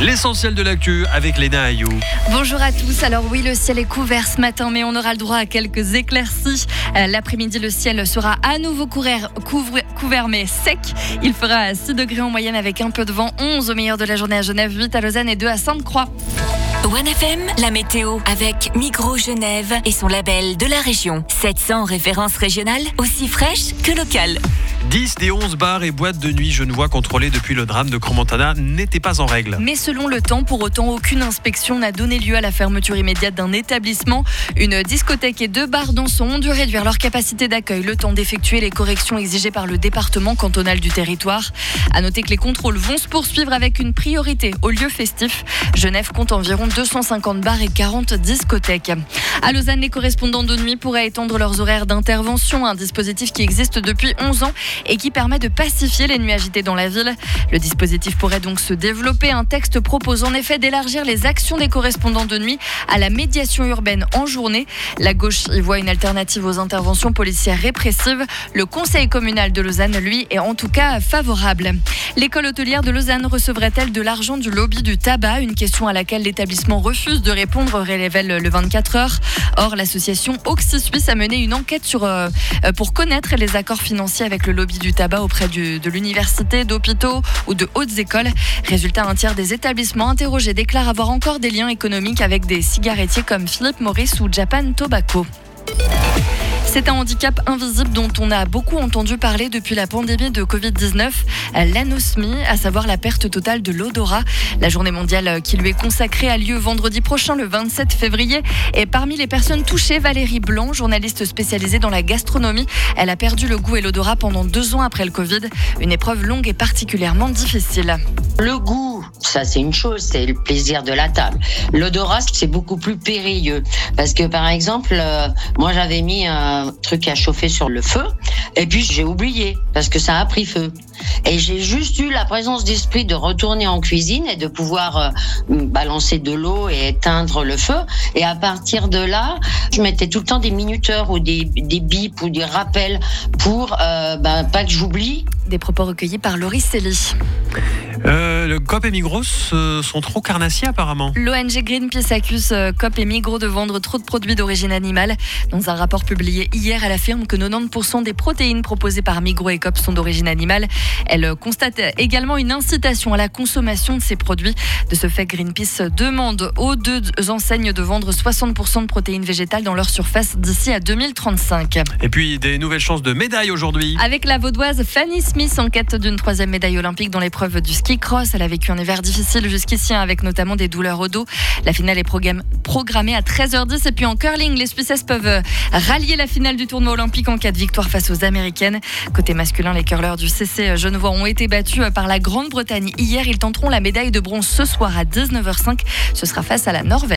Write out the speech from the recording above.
L'essentiel de l'actu avec Léna Ayou. Bonjour à tous. Alors oui, le ciel est couvert ce matin, mais on aura le droit à quelques éclaircies. L'après-midi, le ciel sera à nouveau couvert mais sec. Il fera 6 degrés en moyenne avec un peu de vent. 11 au meilleur de la journée à Genève, 8 à Lausanne et 2 à Sainte-Croix. OneFM, la météo avec Migros Genève et son label de la région. 700 références régionales, aussi fraîches que locales. 10 des 11 bars et boîtes de nuit genevois contrôlés depuis le drame de Crans-Montana n'étaient pas en règle. Mais selon le temps, pour autant, aucune inspection n'a donné lieu à la fermeture immédiate d'un établissement. Une discothèque et 2 bars dansants ont dû réduire leur capacité d'accueil, le temps d'effectuer les corrections exigées par le département cantonal du territoire. À noter que les contrôles vont se poursuivre avec une priorité aux lieux festifs. Genève compte environ 250 bars et 40 discothèques. À Lausanne, les correspondants de nuit pourraient étendre leurs horaires d'intervention, un dispositif qui existe depuis 11 ans et qui permet de pacifier les nuits agitées dans la ville. Le dispositif pourrait donc se développer. Un texte propose en effet d'élargir les actions des correspondants de nuit à la médiation urbaine en journée. La gauche y voit une alternative aux interventions policières répressives. Le conseil communal de Lausanne, lui, est en tout cas favorable. L'école hôtelière de Lausanne recevrait-elle de l'argent du lobby du tabac? Une question à laquelle l'établissement refuse de répondre, révèle le 24 heures. Or, l'association Oxy Suisse a mené une enquête pour connaître les accords financiers avec le lobby du tabac auprès de l'université, d'hôpitaux ou de hautes écoles. Résultat, un tiers des établissements interrogés déclarent avoir encore des liens économiques avec des cigarettiers comme Philip Morris ou Japan Tobacco. C'est un handicap invisible dont on a beaucoup entendu parler depuis la pandémie de Covid-19, l'anosmie, à savoir la perte totale de l'odorat. La journée mondiale qui lui est consacrée a lieu vendredi prochain, le 27 février. Et parmi les personnes touchées, Valérie Blanc, journaliste spécialisée dans la gastronomie. Elle a perdu le goût et l'odorat pendant 2 ans après le Covid. Une épreuve longue et particulièrement difficile. Le goût, ça c'est une chose, c'est le plaisir de la table. L'odorat, c'est beaucoup plus périlleux. Parce que par exemple, moi j'avais mis un truc à chauffer sur le feu et puis j'ai oublié parce que ça a pris feu. Et j'ai juste eu la présence d'esprit de retourner en cuisine et de pouvoir balancer de l'eau et éteindre le feu. Et à partir de là, je mettais tout le temps des minuteurs ou des bips ou des rappels pour pas que j'oublie. Des propos recueillis par Laurie Célie. Le Coop et Migros sont trop carnassiers apparemment. L'ONG Greenpeace accuse Coop et Migros de vendre trop de produits d'origine animale. Dans un rapport publié hier, elle affirme que 90% des protéines proposées par Migros et Coop sont d'origine animale. Elle constate également une incitation à la consommation de ces produits. De ce fait, Greenpeace demande aux 2 enseignes de vendre 60% de protéines végétales dans leur surface d'ici à 2035. Et puis des nouvelles chances de médailles aujourd'hui. Avec la vaudoise Fanny Smith en quête d'une 3e médaille olympique dans l'épreuve du ski cross. Elle a vécu un hiver difficile jusqu'ici avec notamment des douleurs au dos. La finale est programmée à 13h10. Et puis en curling, les Suisses peuvent rallier la finale du tournoi olympique en cas de victoire face aux Américaines. Côté masculin, les curleurs du CC genevois ont été battus par la Grande-Bretagne hier. Ils tenteront la médaille de bronze ce soir à 19h05. Ce sera face à la Norvège.